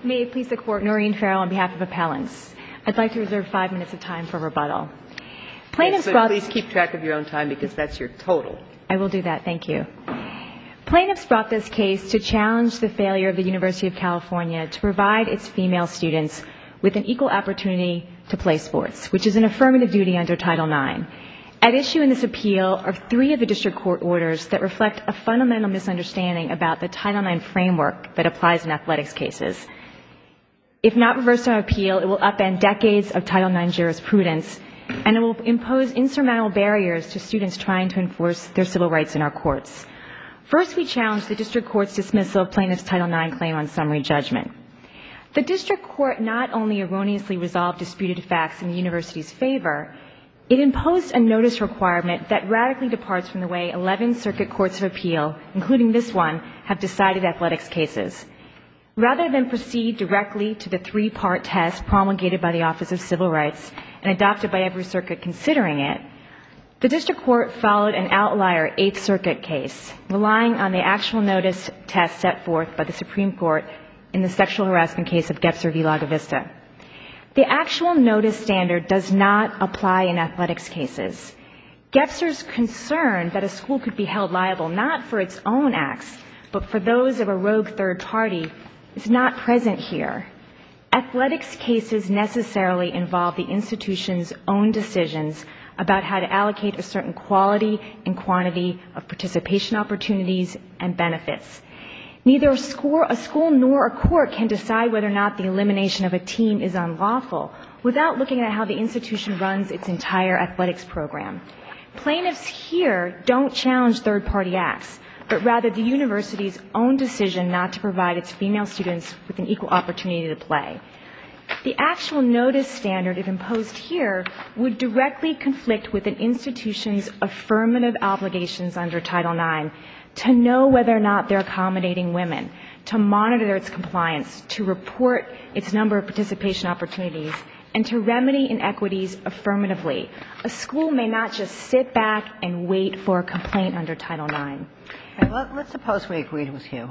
May it please the Court, Noreen Farrell on behalf of appellants. I'd like to reserve 5 minutes of time for rebuttal. Plaintiffs brought... Please keep track of your own time because that's your total. I will do that. Thank you. Plaintiffs brought this case to challenge the failure of the University of California to provide its female students with an equal opportunity to play sports, which is an affirmative duty under Title IX. At issue in this appeal are 3 of the district court orders that reflect a fundamental misunderstanding about the Title IX framework that applies in athletics cases. If not reversed on appeal, it will upend decades of Title IX jurisprudence, and it will impose insurmountable barriers to students trying to enforce their civil rights in our courts. First, we challenge the district court's dismissal of plaintiff's Title IX claim on summary judgment. The district court not only erroneously resolved disputed facts in the university's favor, it imposed a notice requirement that radically departs from the way 11 circuit courts of appeal, including this one, have decided athletics cases. Rather than proceed directly to the 3-part test promulgated by the Office of Civil Rights and adopted by every circuit considering it, the district court followed an outlier 8th Circuit case, relying on the actual notice test set forth by the Supreme Court in the sexual harassment case of Gebser v. Lago Vista. The actual notice standard does not apply in athletics cases. Gebser's concern that a school could be held liable not for its own acts, but for those of a rogue third party is not present here. Athletics cases necessarily involve the institution's own decisions about how to allocate a certain quality and quantity of participation opportunities and benefits. Neither a school nor a court can decide whether or not the elimination of a team is unlawful without looking at how the institution runs its entire athletics program. Plaintiffs here don't challenge third-party acts, but rather the university's own decision not to provide its female students with an equal opportunity to play. The actual notice standard, if imposed here, would directly conflict with an institution's affirmative obligations under Title IX to know whether or not they're accommodating women, to monitor its compliance, to report its number of participation opportunities, and to remedy inequities affirmatively. A school may not just sit back and wait for a complaint under Title IX. Okay, let's suppose we agreed with you.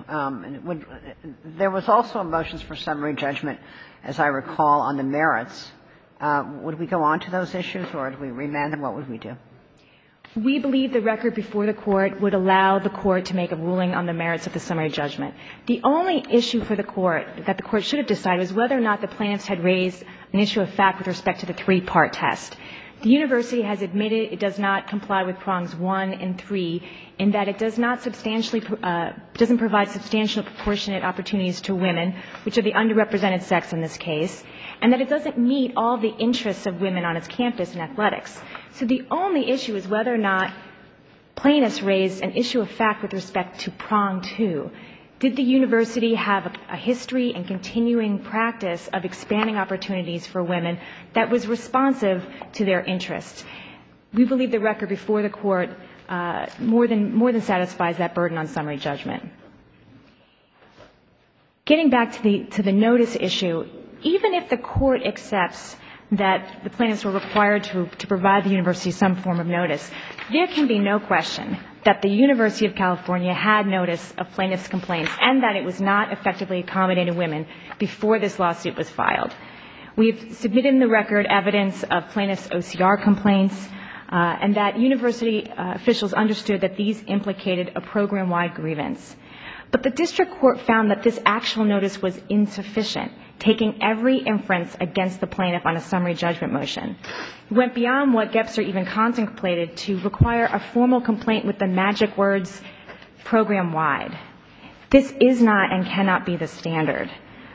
There was also motions for summary judgment, as I recall, on the merits. Would we go on to those issues, or would we remand them? What would we do? We believe the record before the court would allow the court to make a ruling on the merits of the summary judgment. The only issue for the court that the court should have decided was whether or not the plaintiffs had raised an issue of fact with respect to the 3-part test. The university has admitted it does not comply with prongs 1 and 3 in that it does not doesn't provide substantial proportionate opportunities to women, which are the underrepresented sex in this case, and that it doesn't meet all the interests of women on its campus in athletics. So the only issue is whether or not plaintiffs raised an issue of fact with respect to prong 2. Did the university have a history and continuing practice of expanding opportunities for women that was responsive to their interests? We believe the record before the court more than satisfies that burden on summary judgment. Getting back to the notice issue, even if the court accepts that the plaintiffs were required to provide the university some form of notice, there can be no question that the University of California had notice of plaintiffs' complaints and that it was not effectively accommodating women before this lawsuit was filed. We've submitted in the record evidence of plaintiffs' OCR complaints and that university officials understood that these implicated a program-wide grievance. But the district court found that this actual notice was insufficient, taking every inference against the plaintiff on a summary judgment motion. It went beyond what Gebser even contemplated to require a formal complaint with the magic words, program-wide. This is not and cannot be the standard.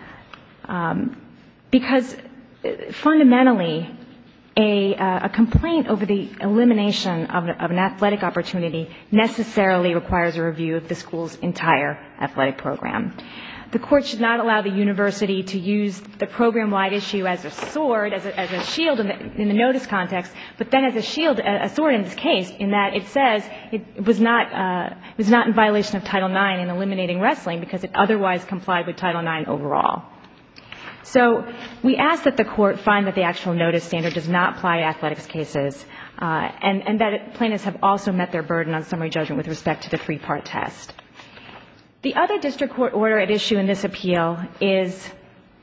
Because fundamentally, a complaint over the elimination of an athletic opportunity necessarily requires a review of the school's entire athletic program. The court should not allow the university to use the program-wide issue as a sword, as a shield in the notice context, but then as a sword in this case, in that it says it was not in violation of Title IX in eliminating wrestling because it otherwise complied with Title IX overall. So we ask that the court find that the actual notice standard does not apply to athletics cases, and that plaintiffs have also met their burden on summary judgment with respect to the 3-part test. The other district court order at issue in this appeal is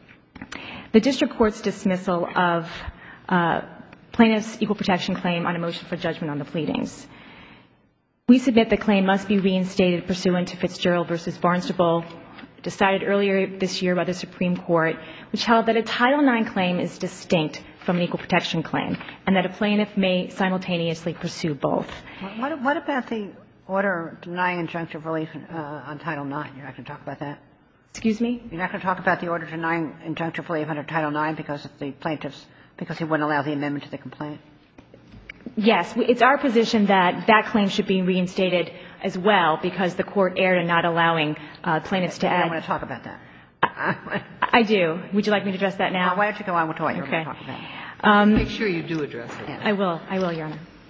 the district court's dismissal of plaintiff's equal protection claim on a motion for judgment on the pleadings. We submit the claim must be reinstated pursuant to Fitzgerald v. Barnstable, decided earlier this year by the Supreme Court, which held that a Title IX claim is distinct from an equal protection claim and that a plaintiff may simultaneously pursue both. What about the order denying injunctive relief on Title IX? You're not going to talk about that? Excuse me? You're not going to talk about the order denying injunctive relief under Title IX because of the plaintiffs, because he wouldn't allow the amendment to the complaint? Yes. It's our position that that claim should be reinstated as well because the court erred in not allowing plaintiffs to add. I don't want to talk about that. I do. Would you like me to address that now? Why don't you go on with what you're going to talk about? Make sure you do address it. I will, Your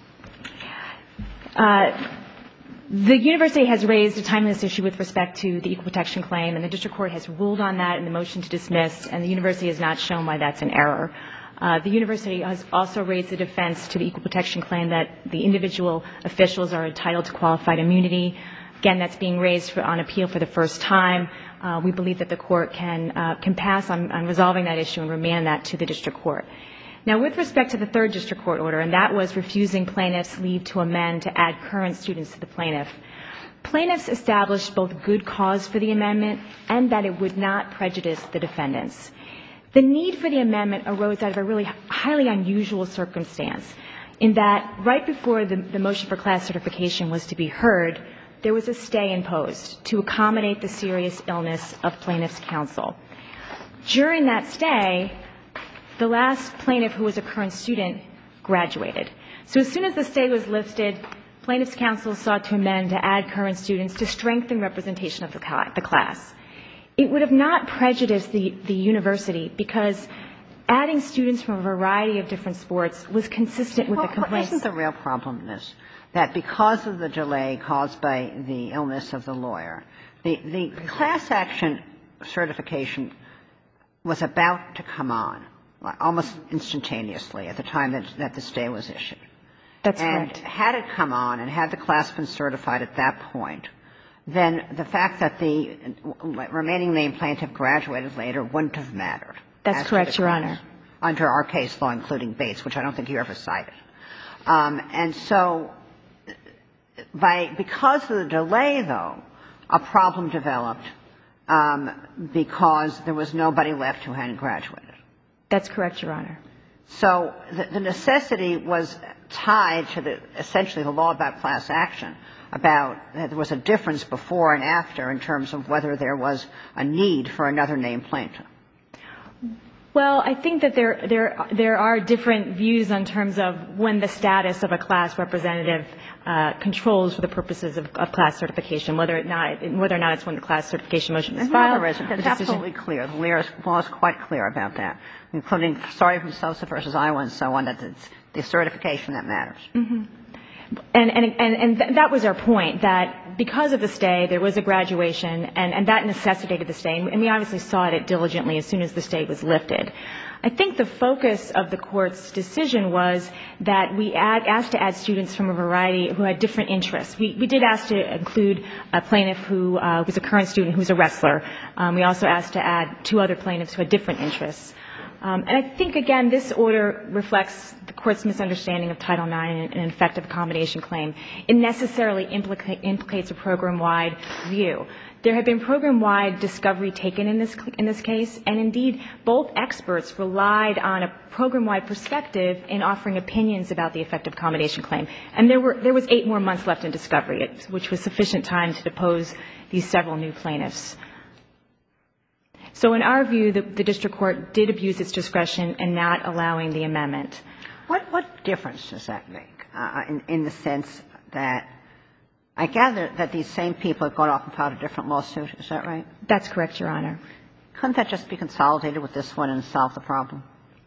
Honor. The university has raised a timeless issue with respect to the equal protection claim, and the district court has ruled on that in the motion to dismiss, and the university has not shown why that's an error. The university has also raised the defense to the equal protection claim that the individual officials are entitled to qualified immunity. Again, that's being raised on appeal for the first time. We believe that the court can pass on resolving that issue and remand that to the district court. Now, with respect to the third district court order, and that was refusing plaintiffs' leave to amend to add current students to the plaintiff, plaintiffs established both good cause for the amendment and that it would not prejudice the defendants. The need for the amendment arose out of a really highly unusual circumstance in that right before the motion for class certification was to be heard, there was a stay imposed to accommodate the serious illness of plaintiff's counsel. During that stay, the last plaintiff who was a current student graduated. So as soon as the stay was lifted, plaintiff's counsel sought to amend to add current students to strengthen representation of the class. It would have not prejudiced the university because adding students from a variety of different sports was consistent with the complaints. Isn't the real problem in this that because of the delay caused by the illness of the lawyer, the class action certification was about to come on almost instantaneously at the time that the stay was issued? That's correct. And had it come on and had the class been certified at that point, then the fact that the remaining named plaintiff graduated later wouldn't have mattered. That's correct, Your Honor. Under our case law, including Bates, which I don't think you ever cited. And so because of the delay, though, a problem developed because there was nobody left who hadn't graduated. That's correct, Your Honor. So the necessity was tied to essentially the law about class action, about that there was a difference before and after in terms of whether there was a need for another named plaintiff. Well, I think that there are different views in terms of when the status of a class representative controls for the purposes of class certification, whether or not it's when the class certification motion is filed. It's absolutely clear. The law is quite clear about that, including Starry from Sosa versus Iowa and so on, that it's the certification that matters. Mm-hmm. And that was our point, that because of the stay, there was a graduation, and that necessitated the stay. And we obviously sought it diligently as soon as the stay was lifted. I think the focus of the Court's decision was that we asked to add students from a variety who had different interests. We did ask to include a plaintiff who was a current student who was a wrestler. We also asked to add 2 other plaintiffs who had different interests. And I think, again, this order reflects the Court's misunderstanding of Title IX and an effective accommodation claim. It necessarily implicates a program-wide view. There had been program-wide discovery taken in this case, and indeed both experts relied on a program-wide perspective in offering opinions about the effective accommodation claim. And there was 8 more months left in discovery, which was sufficient time to depose these several new plaintiffs. So in our view, the district court did abuse its discretion in not allowing the amendment. What difference does that make in the sense that I gather that these same people have gone off and filed a different lawsuit? Is that right? That's correct, Your Honor. Couldn't that just be consolidated with this one and solve the problem?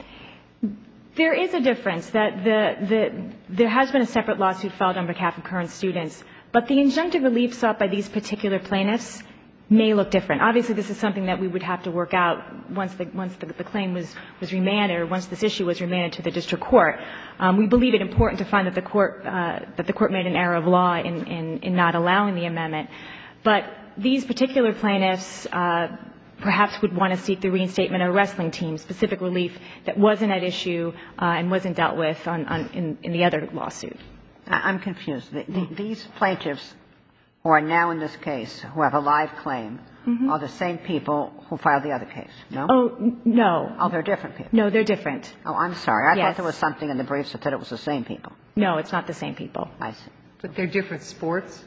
There is a difference that there has been a separate lawsuit filed on behalf of current students, but the injunctive relief sought by these particular plaintiffs may look different. Obviously, this is something that we would have to work out once the claim was remanded, or once this issue was remanded to the district court. We believe it important to find that the court made an error of law in not allowing the amendment. But these particular plaintiffs perhaps would want to seek the reinstatement of a wrestling team, specific relief that wasn't at issue and wasn't dealt with in the other lawsuit. I'm confused. These plaintiffs who are now in this case, who have a live claim, are the same people who filed the other case, no? Oh, no. Oh, they're different people. No, they're different. Oh, I'm sorry. I Yes. thought there was something in the briefs that said it was the same people. No, it's not the same people. I see. But they're different sports?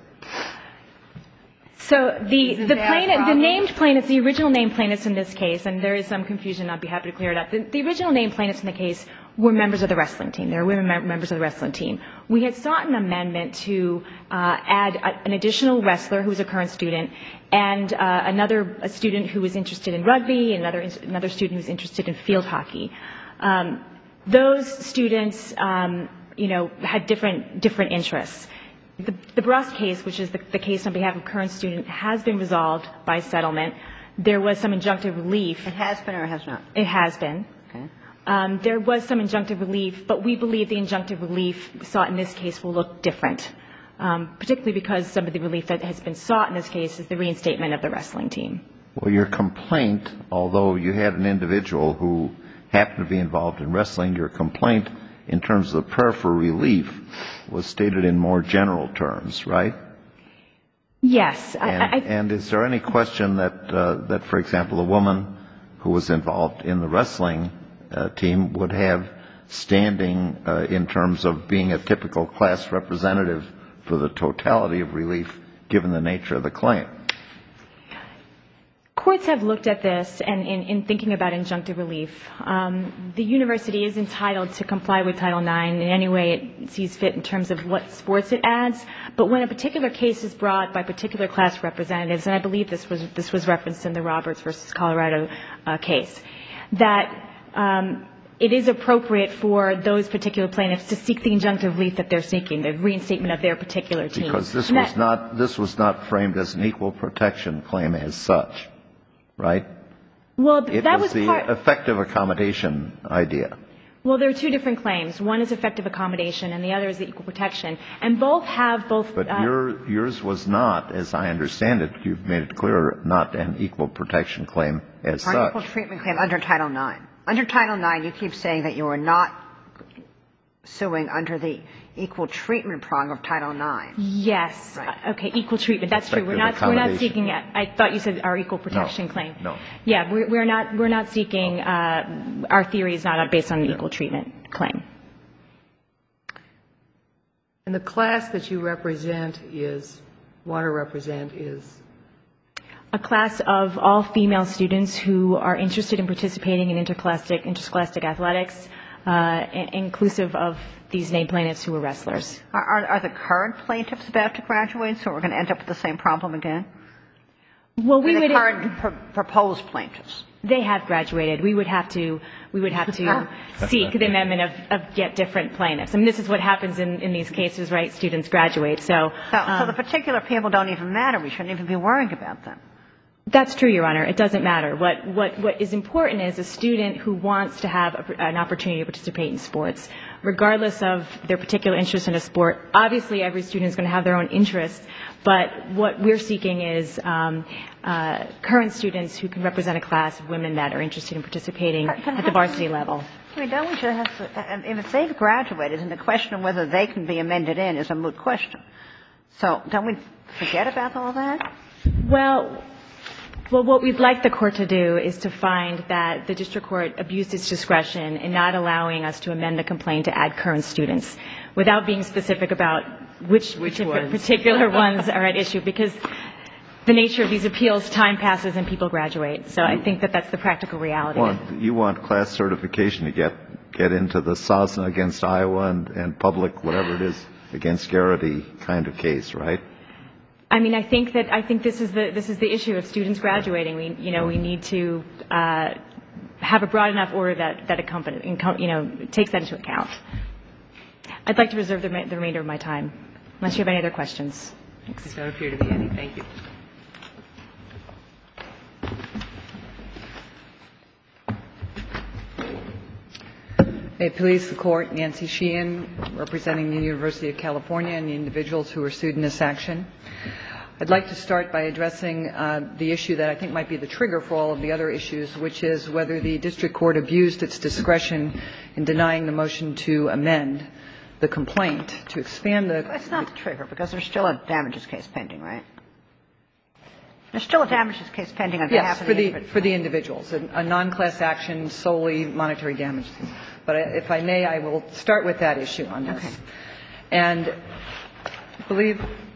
So the Isn't that a plaintiff, the problem? named plaintiffs, the original named plaintiffs in this case, and there is some confusion, I'd be happy to clear it up. The original named plaintiffs in the case were members of the wrestling team. They were women members of the wrestling team. We had sought an amendment to add an additional wrestler who was a current student and a student who was interested in rugby and another student who was interested in field hockey. Those students, had different interests. The Brust case, which is the case on behalf of a current student, has been resolved by settlement. There was some injunctive relief. It has been or it has not? It has been. Okay. There was some injunctive relief, but we believe the injunctive relief sought in this case will look different, particularly because some of the relief that has been sought in this case is the reinstatement of the wrestling team. Well, your complaint, although you had an individual who happened to be involved in wrestling, your complaint in terms of the prayer for relief was stated in more general terms, right? Yes. And is there any question that, for example, a woman who was involved in the wrestling team would have standing in terms of being a typical class representative for the totality of relief, given the nature of the claim? Courts have looked at this, and in thinking about injunctive relief, the university is entitled to comply with Title IX in any way it sees fit in terms of what sports it adds. But when a particular case is brought by particular class representatives, and I believe this was referenced in the Roberts versus Colorado case, that it is appropriate for those particular plaintiffs to seek the injunctive relief that they're seeking, the reinstatement of their particular team. Because this was not framed as an equal protection claim as such, right? Well, It that was was the effective accommodation idea. Well, there are two different claims. One is effective accommodation, and the other is the equal protection. And both have both. But yours was not, as I understand it, you've made it clear, not an equal protection claim as Or such. equal treatment claim under Title IX. Under Title IX, you keep saying that you are not suing under the equal treatment prong of Title IX. Yes. Right. Okay. Equal treatment. That's true. We're not seeking. I thought you said our equal protection claim. No. Yeah. We're not seeking. Our theory is not based on an equal treatment claim. And the class that you want to represent is? A class of all female students who are interested in participating in interscholastic athletics, inclusive of these named plaintiffs who are wrestlers. Are the current plaintiffs about to graduate, so we're going to end up with the same problem again? Well, The current proposed plaintiffs. They have graduated. We would have to seek the amendment of yet different plaintiffs. I mean, this is what happens in these cases, right? Students graduate. So the particular people don't even matter. We shouldn't even be worrying about them. That's true, Your Honor. It doesn't matter. What is important is a student who wants to have an opportunity to participate in sports, regardless of their particular interest in a sport. Obviously, every student is going to have their own interests, but what we're seeking is current students who can represent a class of women that are interested in participating at the varsity level. I mean, don't we just have to, if they've graduated, and the question of whether they can be amended in is a moot question. So don't we forget about all that? Well, what we'd like the court to do is to find that the district court abused its discretion in not allowing us to amend the complaint to add current students without being specific about which particular ones are at issue, because the nature of these appeals, time passes and people graduate. So I think that's the practical reality. You want class certification to get into the Sosna against Iowa and public, whatever it is, against Garrity kind of case, right? I mean, I think this is the issue of students graduating. We need to have a broad enough order that takes that into account. I'd like to reserve the remainder of my time, unless you have any other questions. Thanks. There don't appear to be any. Thank you. May it please the Court, Nancy Sheehan, representing the University of California and the individuals who are sued in this action. I'd like to start by addressing the issue that I think might be the trigger for all of the other issues, which is whether the district court abused its discretion in denying the motion to amend the complaint to expand the... It's not the trigger, because there's still a damages case pending, right? There's still a damages case pending on behalf of the individual. Yes, for the individuals, a non-class action, solely monetary damages. But if I may, I will start with that issue on this. Okay. And I believe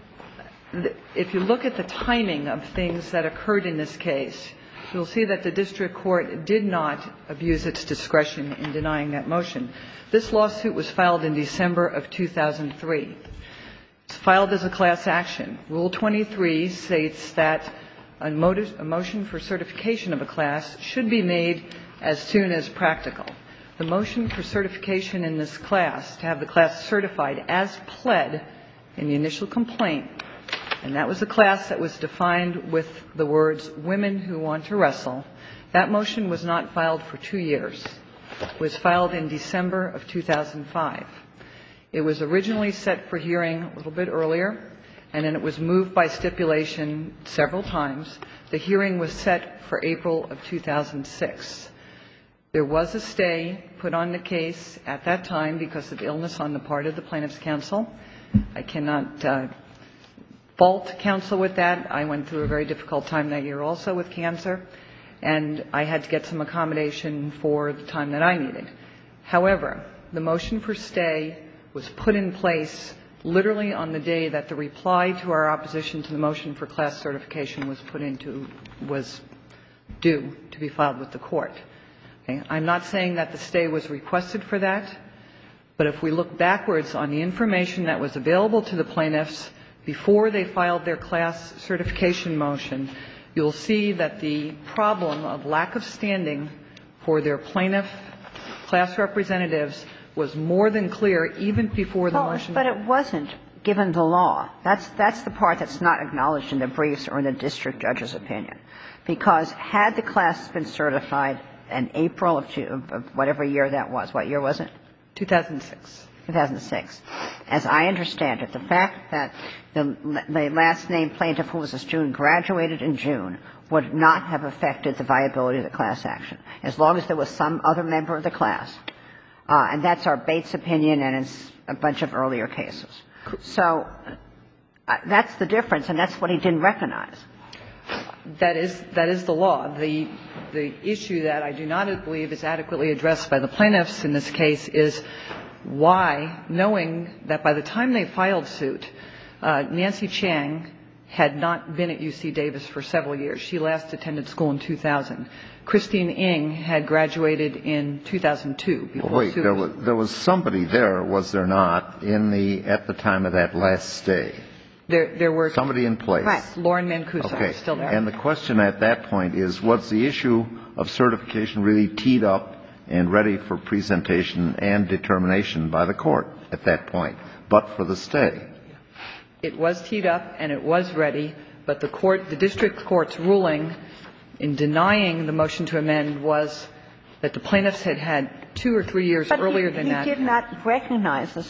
if you look at the timing of things that occurred in this case, you'll see that the district court did not abuse its discretion in denying that motion. This lawsuit was filed in December of 2003. It's filed as a class action. Rule 23 states that a motion for certification of a class should be made as soon as practical. The motion for certification in this class, to have the class certified as pled in the initial complaint, and that was a class that was defined with the words, women who want to wrestle, that motion was not filed for 2 years. It was filed in December of 2005. It was originally set for hearing a little bit earlier, and then it was moved by stipulation several times. The hearing was set for April of 2006. There was a stay put on the case at that time because of illness on the part of the plaintiff's counsel. I cannot fault counsel with that. I went through a very difficult time that year also with cancer, and I had to get some accommodation for the time that I needed. However, the motion for stay was put in place literally on the day that the reply to our opposition to the motion for class certification was due to be filed with the court. Okay? I'm not saying that the stay was requested for that, but if we look backwards on the information that was available to the plaintiffs before they filed their class certification motion, you'll see that the problem of lack of standing for their plaintiff class representatives was more than clear even before the motion. But it wasn't, given the law. That's the part that's not acknowledged in the briefs or in the district judge's opinion. Because had the class been certified in April of whatever year that was, what year was it? 2006. 2006. As I understand it, the fact that the last name plaintiff who was a student graduated in June would not have affected the viability of the class action, as long as there was some other member of the class. And that's our Bates opinion, and it's a bunch of earlier cases. So that's the difference, and that's what he didn't recognize. That is the law. The issue that I do not believe is adequately addressed by the plaintiffs in this case is why, knowing that by the time they filed suit, Nancy Chang had not been at UC Davis for several years. She last attended school in 2000. Christine Ng had graduated in 2002. Wait, there was somebody there, was there not, at the time of that last stay? There were somebody in place. Right. Lauren Mancuso was still there. And the question at that point is, was the issue of certification really teed up and ready for presentation and determination by the court at that point, but for the stay? It was teed up and it was ready, but the district court's ruling in denying the motion to amend was that the plaintiffs had had 2 or 3 years earlier than that. But he did not recognize this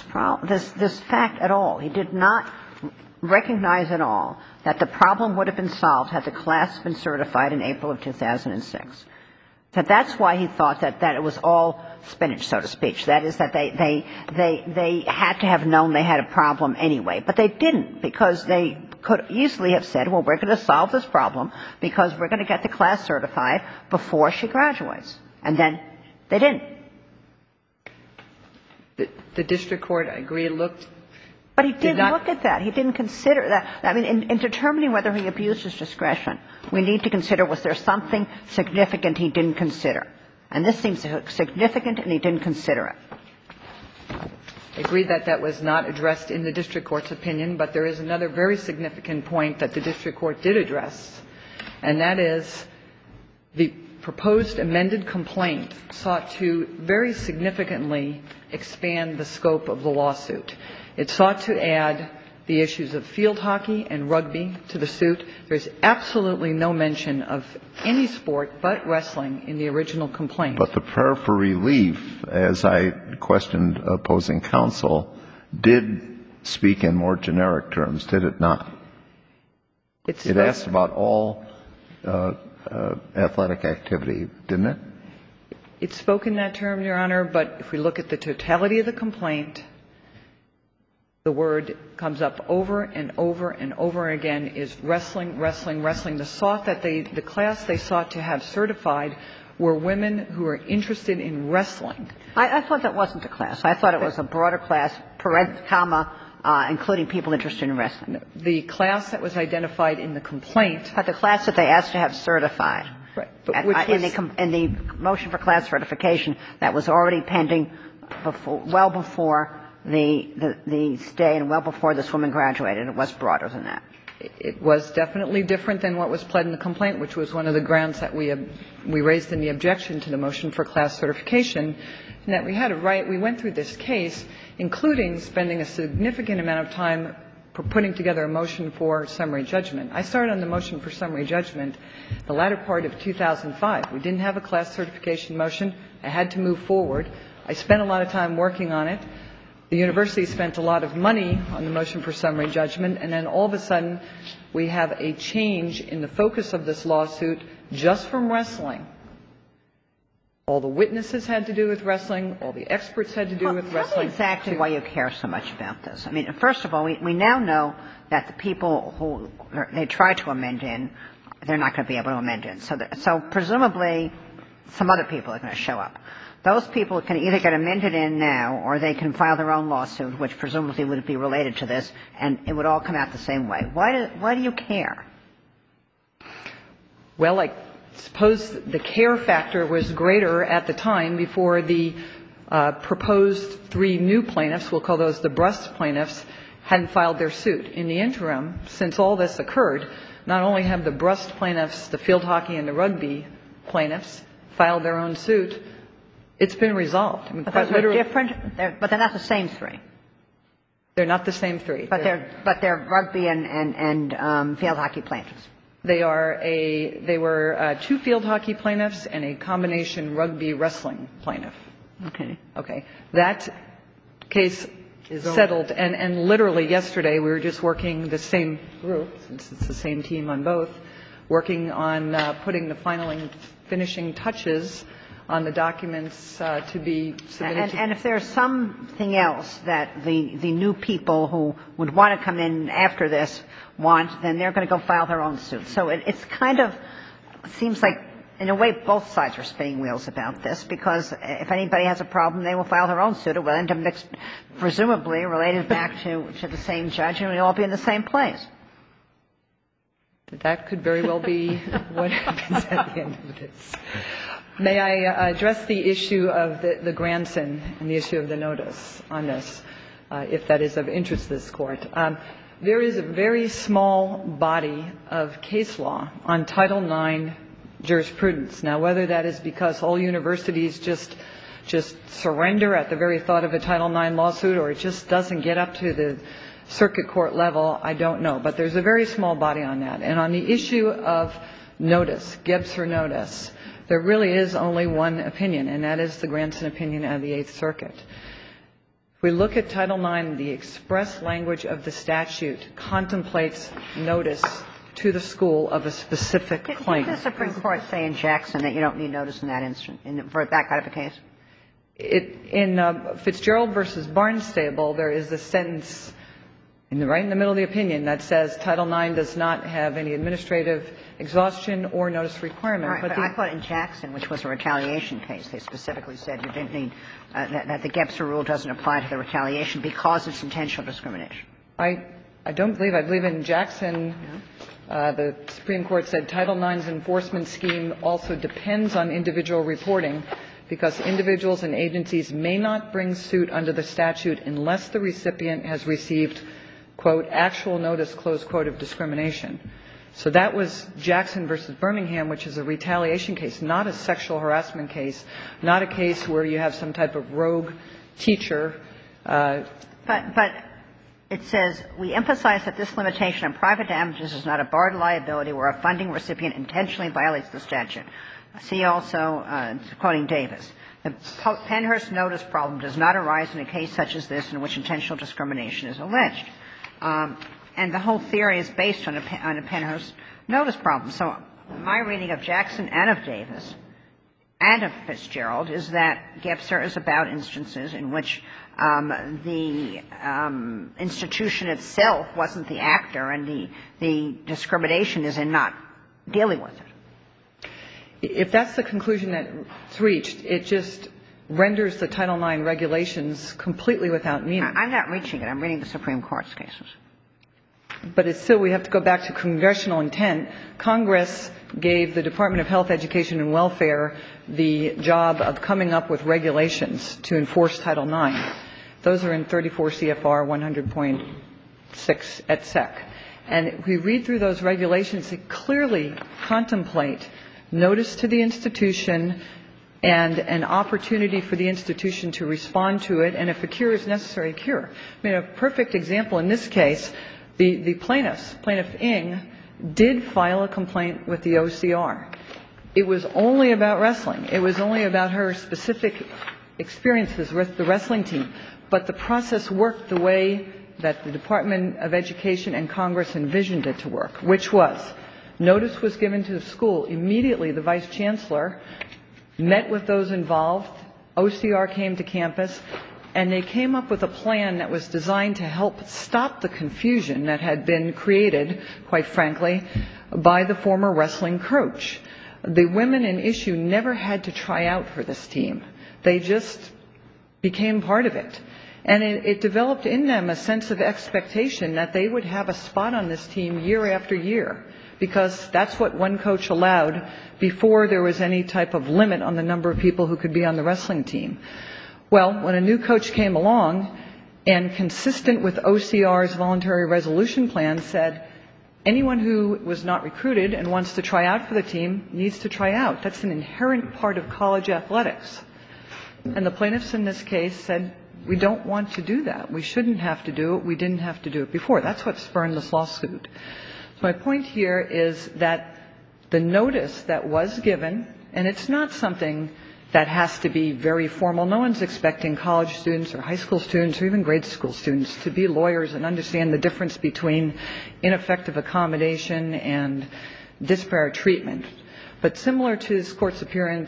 fact at all. He did not recognize at all that the problem would have been solved had the class been certified in April of 2006. That that's why he thought that it was all spinach, so to speak. That is, that they had to have known they had a problem anyway. But they didn't, because they could easily have said, well, we're going to solve this problem because we're going to get the class certified before she graduates. And then they didn't. The district court, I agree, looked. But he didn't look at that. He didn't consider that. I mean, in determining whether he abused his discretion, we need to consider, was there something significant he didn't consider? And this seems significant, and he didn't consider it. I agree that that was not addressed in the district court's opinion, but there is another very significant point that the district court did address, and that is the proposed amended complaint sought to very significantly expand the scope of the lawsuit. It sought to add the issues of field hockey and rugby to the suit. There's absolutely no mention of any sport but wrestling in the original complaint. But the prayer for relief, as I questioned opposing counsel, did speak in more generic terms, did it not? It asked about all athletic activity, didn't it? It spoke in that term, Your Honor, but if we look at the totality of the complaint, the word comes up over and over and over again is wrestling, wrestling, wrestling. The class they sought to have certified were women who were interested in wrestling. I thought that wasn't a class. I thought it was a broader class, including people interested in wrestling. The class that was identified in the complaint. But the class that they asked to have certified. Right. But which was, in the motion for class certification that was already pending well before the stay and well before this woman graduated. It was broader than that. It was definitely different than what was pled in the complaint, which was one of the grounds that we raised in the objection to the motion for class certification, and that we had a right. We went through this case, including spending a significant amount of time putting together a motion for summary judgment. I started on the motion for summary judgment the latter part of 2005. We didn't have a class certification motion. I had to move forward. I spent a lot of time working on it. The university spent a lot of money on the motion for summary judgment, and then all of a sudden we have a change in the focus of this lawsuit just from wrestling. All the witnesses had to do with wrestling. All the experts had to do with wrestling. Tell me exactly why you care so much about this. I mean, first of all, we now know that the people who they tried to amend in, they're not going to be able to amend in. So presumably some other people are going to show up. Those people can either get amended in now or they can file their own lawsuit, which presumably would be related to this, and it would all come out the same way. Why do you care? Well, I suppose the care factor was greater at the time before the proposed 3 new plaintiffs, we'll call those the Brust plaintiffs, hadn't filed their suit. In the interim, since all this occurred, not only have the Brust plaintiffs, the field hockey and the rugby plaintiffs filed their own suit, it's been resolved. I mean, but those are different, but they're not the same 3. They're not the same 3. But they're rugby and field hockey plaintiffs. They were 2 field hockey plaintiffs and a combination rugby wrestling plaintiff. Okay. That case is settled, and literally yesterday we were just working, the same group, since it's the same team on both, working on putting the finishing touches on the documents to be submitted. And if there's something else that the new people who would want to come in after this want, then they're going to go file their own suit. So it's kind of seems like, in a way, both sides are spinning wheels about this, because if anybody has a problem, they will file their own suit. It will end up presumably related back to the same judge, and we'll all be in the same place. That could very well be what happens at the end of this. May I address the issue of the Granson and the issue of the notice on this, if that is of interest to this Court? There is a very small body of case law on Title IX jurisprudence. Now, whether that is because all universities just surrender at the very thought of a Title IX lawsuit, or it just doesn't get up to the circuit court level, I don't know. But there's a very small body on that. And on the issue of notice, Gebser notice, there really is only one opinion, and that is the Granson opinion out of the Eighth Circuit. If we look at Title IX, the express language of the statute contemplates notice to the school of a specific claim. Did the Supreme Court say in Jackson that you don't need notice in that instance, for that kind of a case? In Fitzgerald versus Barnstable, there is a sentence right in the middle of the opinion that says Title IX does not have any administrative exhaustion or notice requirement. Right, but I thought in Jackson, which was a retaliation case, they specifically said you didn't need that the Gebser rule doesn't apply to the retaliation because it's intentional discrimination. I believe in Jackson, the Supreme Court said Title IX's enforcement scheme also depends on individual reporting, because individuals and agencies may not bring suit under the statute unless the recipient has received, quote, actual notice, close quote, of discrimination. So that was Jackson versus Birmingham, which is a retaliation case, not a sexual harassment case, not a case where you have some type of rogue teacher. But it says, we emphasize that this limitation on private damages is not a bar to liability where a funding recipient intentionally violates the statute. See also, quoting Davis, the Pennhurst notice problem does not arise in a case such as this in which intentional discrimination is alleged. And the whole theory is based on a Pennhurst notice problem. So my reading of Jackson and of Davis and of Fitzgerald is that Gebser is about instances in which the institution itself wasn't the actor and the discrimination is in not dealing with it. If that's the conclusion that's reached, it just renders the Title IX regulations completely without meaning. I'm not reaching it. I'm reading the Supreme Court's cases. But it's still, we have to go back to congressional intent. Congress gave the Department of Health, Education, and Welfare the job of coming up with regulations to enforce Title IX. Those are in 34 CFR 100.6 et sec. And if we read through those regulations, they clearly contemplate notice to the institution and an opportunity for the institution to respond to it, and if a cure is necessary, a cure. I mean, a perfect example in this case, the plaintiff Ng, did file a complaint with the OCR. It was only about wrestling. It was only about her specific experiences with the wrestling team. But the process worked the way that the Department of Education and Congress envisioned it to work, which was notice was given to the school. Immediately, the vice chancellor met with those involved. OCR came to campus, and they came up with a plan that was designed to help stop the confusion that had been created, quite frankly, by the former wrestling coach. The women in issue never had to try out for this team. They just became part of it. And it developed in them a sense of expectation that they would have a spot on this team year after year, because that's what one coach allowed before there was any type of limit on the number of people who could be on the wrestling team. Well, when a new coach came along and, consistent with OCR's voluntary resolution plan, said anyone who was not recruited and wants to try out for the team needs to try out. That's an inherent part of college athletics. And the plaintiffs in this case said, we don't want to do that. We shouldn't have to do it. We didn't have to do it before. That's what spurned this lawsuit. So my point here is that the notice that was given, and it's not something that has to be very formal. No one's expecting college students or high school students or even grade school students to be lawyers and understand the difference between ineffective accommodation and disparate treatment. But similar to this Court's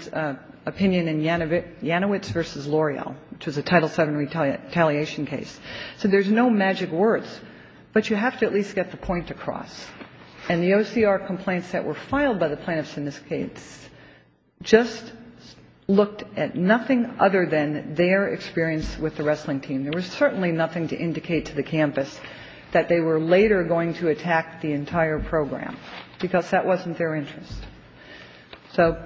opinion in Janowitz versus L'Oreal, which was a Title VII retaliation case. So there's no magic words, but you have to at least get the point across. And the OCR complaints that were filed by the plaintiffs in this case just looked at nothing other than their experience with the wrestling team. There was certainly nothing to indicate to the campus that they were later going to attack the entire program, because that wasn't their interest. So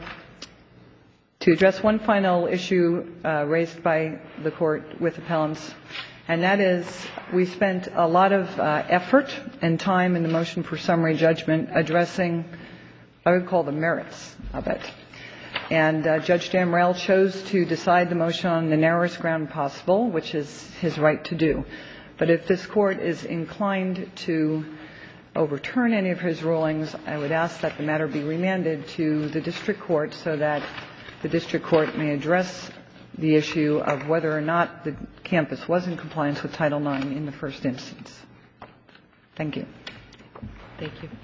to address one final issue raised by the Court with appellants, and that is we spent a lot of effort and time in the motion for summary judgment addressing, I would call, the merits of it. And Judge Damrell chose to decide the motion on the narrowest ground possible, which is his right to do. But if this Court is inclined to overturn any of his rulings, I would ask that the matter be remanded to the district court so that the district court may address the issue of whether or not the campus was in compliance with Title IX in the first instance. Thank you. Thank you.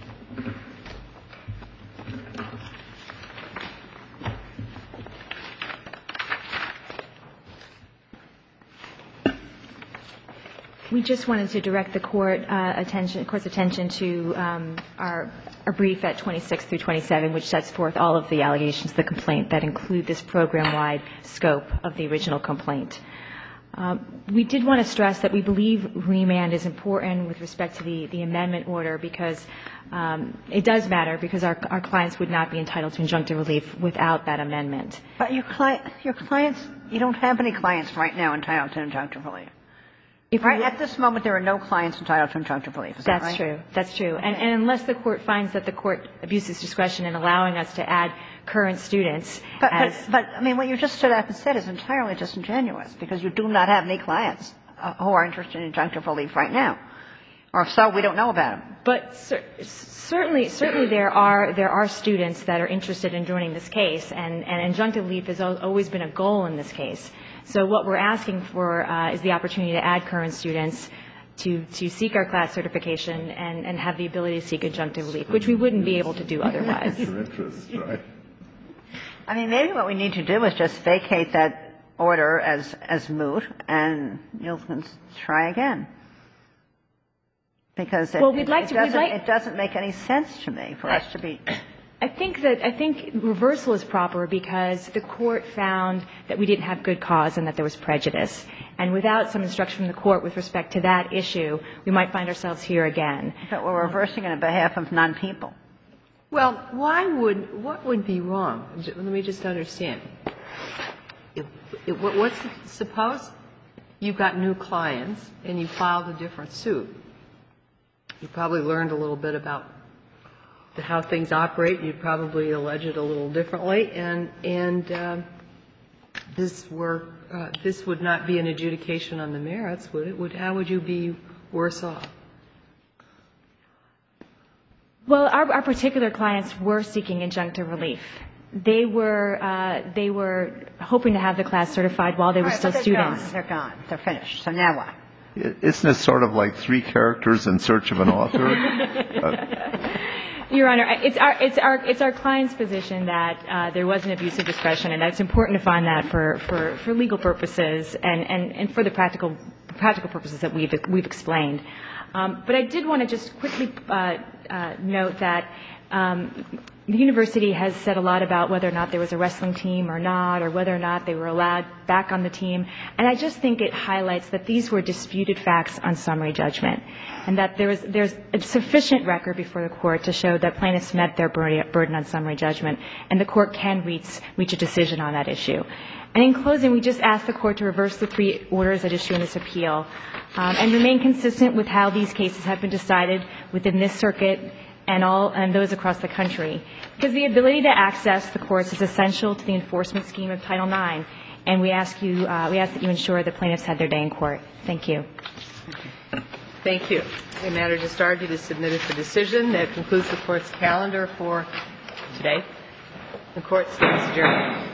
We just wanted to direct the court's attention to our brief at 26 through 27, which sets forth all of the allegations of the complaint that include this program-wide scope of the original complaint. We did want to stress that we believe remand is important with respect to the amendment order, because it does matter, because our clients would not be entitled to injunctive relief without that amendment. But your clients, you don't have any clients right now entitled to injunctive relief. Right? At this moment, there are no clients entitled to injunctive relief. Is that right? That's true. That's true. And unless the court finds that the court abuses discretion in allowing us to add current students. But I mean, what you just stood up and said is entirely disingenuous, because you do not have any clients who are interested in injunctive relief right now. Or if so, we don't know about them. But certainly there are students that are interested in joining this case, and injunctive relief has always been a goal in this case. So what we're asking for is the opportunity to add current students seek our class certification and have the ability to seek injunctive relief, which we wouldn't be able to do otherwise. Your interest, right? I mean, maybe what we need to do is just vacate that order as moot, and you'll try again. Because it doesn't make any sense to me for us to be. I think reversal is proper because the court found that we didn't have good cause and that there was prejudice. And without some instruction from the court with respect to that issue, we might find ourselves here again. But we're reversing it on behalf of non-people. Well, what would be wrong? Let me just understand. Suppose you've got new clients and you filed a different suit. You probably learned a little bit about how things operate. You'd probably allege it a little differently, and this would not be an adjudication on the merits, would it? How would you be worse off? Well, our particular clients were seeking injunctive relief. They were hoping to have the class certified while they were still students. They're gone. They're finished. So now what? Isn't it sort of like three characters in search of an author? Your Honor, it's our client's position that there was an abuse of discretion, and that it's important to find that for legal purposes and for the practical purposes that we've explained. But I did want to just quickly note that the university has said a lot about whether or not there was a wrestling team or not, or whether or not they were allowed back on the team. And I just think it highlights that these were disputed facts on summary judgment, and that there's a sufficient record before the court to show that plaintiffs met their burden on summary judgment, and the court can reach a decision on that issue. And in closing, we just ask the court to reverse the three orders at issue in this appeal and remain consistent with how these cases have been decided within this circuit and those across the country, because the ability to access the courts is essential to the enforcement scheme of Title IX, and we ask that you ensure that plaintiffs had their day in court. Thank you. Thank you. The matter just argued is submitted for decision. That concludes the court's calendar for today. The court stands adjourned.